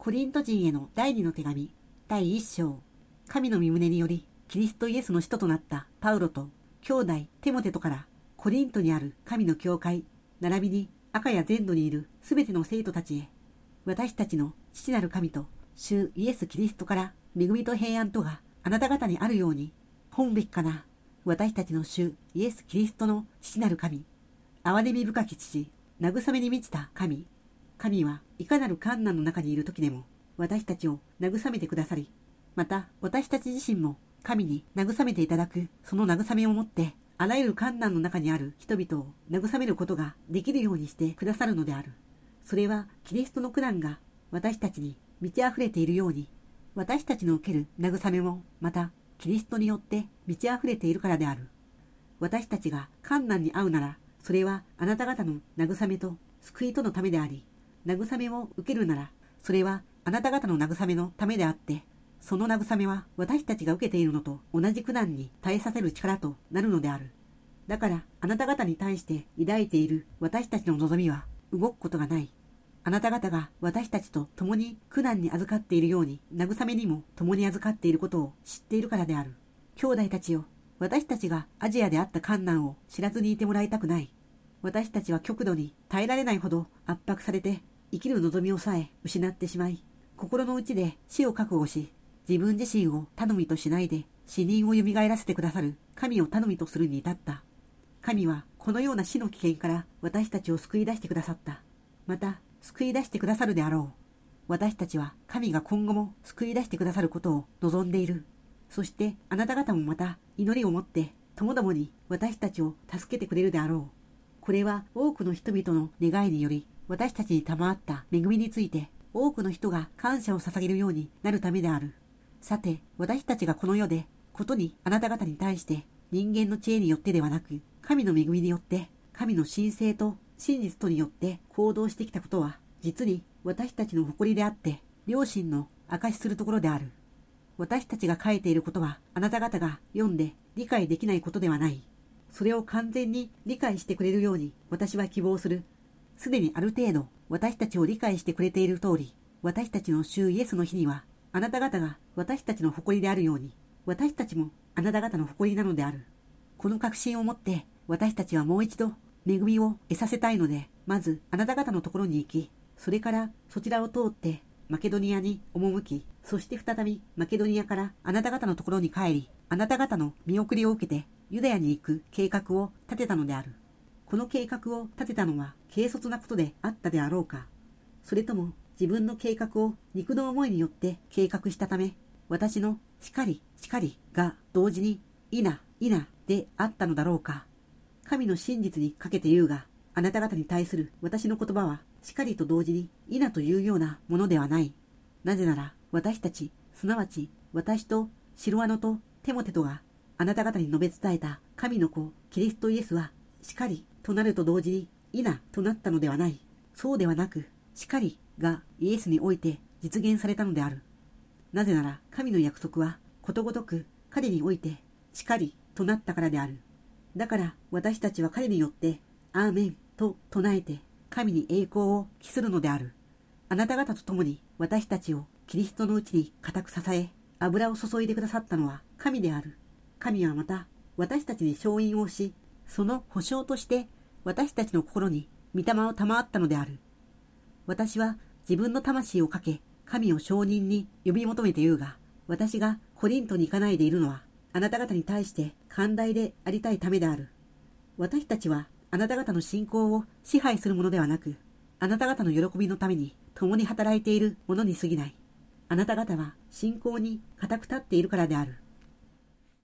コリント人への第2の手紙、第1章。神の御胸により、キリストイエスの使徒となったパウロと、兄弟テモテとから、コリントにある神の教会、並びにアカヤ全土にいるすべての生徒たちへ、私たちの父なる神と、主イエス・キリストから恵みと平安とがあなた方にあるように、本べきかな。私たちの主イエス・キリストの父なる神、憐れみ深き父、慰めに満ちた神。神はいかなる困難の中にいる時でも私たちを慰めてくださり、また私たち自身も神に慰めていただくその慰めをもってあらゆる困難の中にある人々を慰めることができるようにしてくださるのである。それはキリストの苦難が私たちに満ち溢れているように、私たちの受ける慰めもまたキリストによって満ち溢れているからである。私たちが困難に遭うなら、それはあなた方の慰めと救いとのためであり、慰めを受けるなら、それはあなた方の慰めのためであって、その慰めは私たちが受けているのと同じ苦難に耐えさせる力となるのである。だからあなた方に対して抱いている私たちの望みは動くことがない。あなた方が私たちと共に苦難に預かっているように、慰めにも共に預かっていることを知っているからである。兄弟たちよ、私たちがアジアであった困難を知らずにいてもらいたくない。私たちは極度に耐えられないほど圧迫されて、生きる望みをさえ失ってしまい、心の内で死を覚悟し、自分自身を頼みとしないで死人を蘇らせてくださる神を頼みとするに至った。神はこのような死の危険から私たちを救い出してくださった。また救い出してくださるであろう。私たちは神が今後も救い出してくださることを望んでいる。そしてあなた方もまた祈りを持ってともどもに私たちを助けてくれるであろう。これは多くの人々の願いにより私たちに賜った恵みについて多くの人が感謝を捧げるようになるためである。さて、私たちがこの世でことにあなた方に対して人間の知恵によってではなく、神の恵みによって神の神聖と真実とによって行動してきたことは実に私たちの誇りであって良心の証しするところである。私たちが書いていることはあなた方が読んで理解できないことではない。それを完全に理解してくれるように私は希望する。すでにある程度私たちを理解してくれている通り、私たちの主イエスの日にはあなた方が私たちの誇りであるように、私たちもあなた方の誇りなのである。この確信をもって私たちはもう一度恵みを得させたいので、まずあなた方のところに行き、それからそちらを通ってマケドニアに赴き、そして再びマケドニアからあなた方のところに帰り、あなた方の見送りを受けてユダヤに行く計画を立てたのである。この計画を立てたのは軽率なことであったであろうか。それとも自分の計画を肉の思いによって計画したため、私のしかりが同時にいなであったのだろうか。神の真実にかけて言うが、あなた方に対する私の言葉はしかりと同時にいなというようなものではない。なぜなら私たち、すなわち私とシロアノとテモテとがあなた方に述べ伝えた神の子キリストイエスはしかりとなると同時にいなとなったのではない。そうではなく、しかりがイエスにおいて実現されたのである。なぜなら神の約束はことごとく彼においてしかりとなったからである。だから私たちは彼によってアーメンと唱えて神に栄光を期するのである。あなた方と共に私たちをキリストのうちに固く支え、油を注いでくださったのは神である。神はまた私たちに勝因をし、その保証として私たちの心に御霊を賜ったのである。私は自分の魂をかけ、神を証人に呼び求めて言うが、私がコリントに行かないでいるのは、あなた方に対して寛大でありたいためである。私たちはあなた方の信仰を支配するものではなく、あなた方の喜びのために共に働いているものに過ぎない。あなた方は信仰に固く立っているからである。